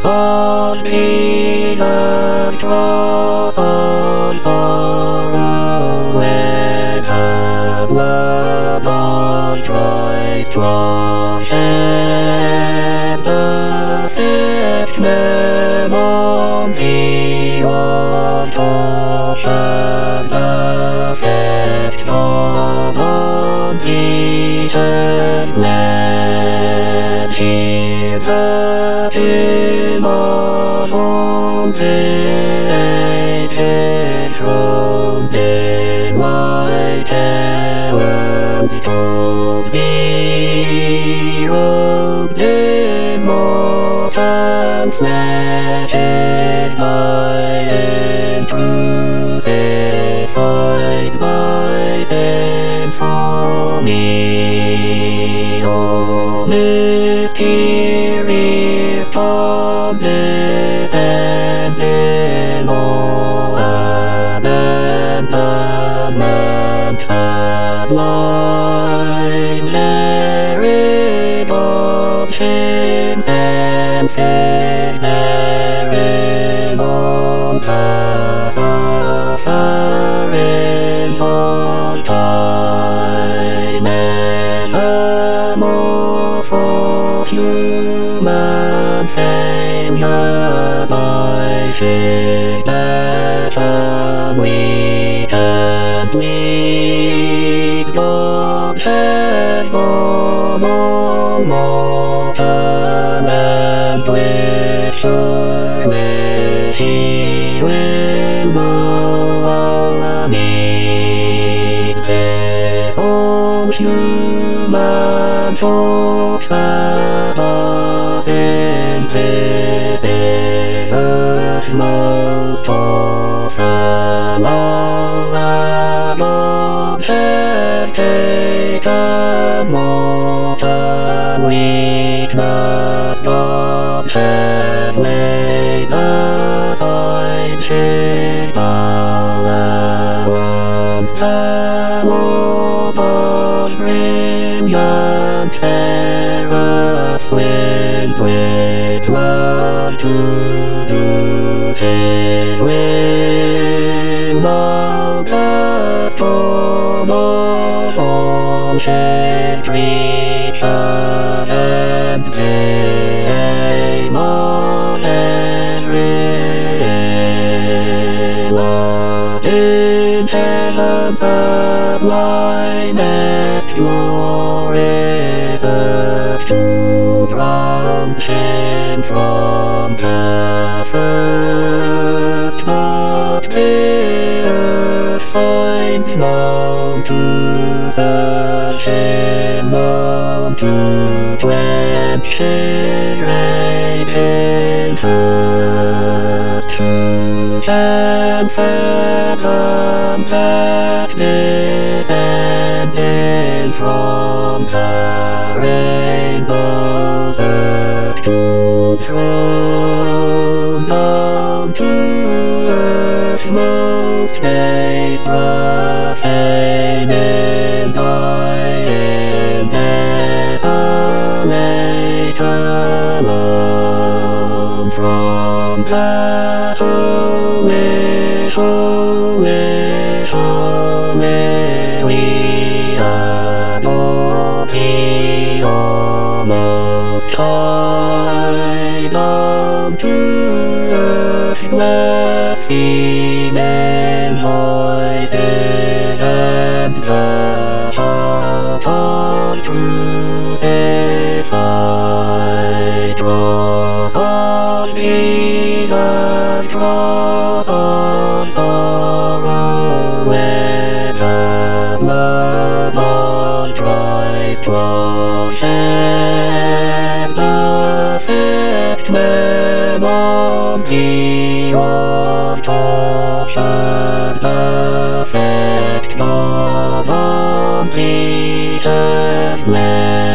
cross on Jesus, cross on sorrow, and the blood on Christ was shed, the fifth man on thee was tortured, the fifth God on Jesus bled. Hear the hymn on the ages, robed in white heralds told me, robed in mortal flesh is lying crucified by sin for me. O mysterious promise and in all abandonment sublime, merit of sins and fears, merit of the sufferings of time, and for human failure by his passion weak and weak, God has borne all mortal, and with surely he will know our need. This all human hopes of us in this is earth's most orphan. All our Lord has taken mortal weakness, God has laid aside his power. Once the Lord of brilliant seraphs winged with love to do his will, now the storm of all history shines, and the aim of every love in heaven's sublimest glories, earth to drown shame from the first, but the earth finds none to search in, none to quench his raging thirst. Who can fathom that descending from the rainbow's earth to throne, down to earth's most base, profaning, dying, desolate, alone from that holy, holy, holy, we adore thee, almost high, down to earth's blaspheming voices, and the heart of crucified. Cross on Jesus, cross on sorrow, with the blood of Christ was shed, the fifth man on thee was tortured, the fifth God on thee has bled.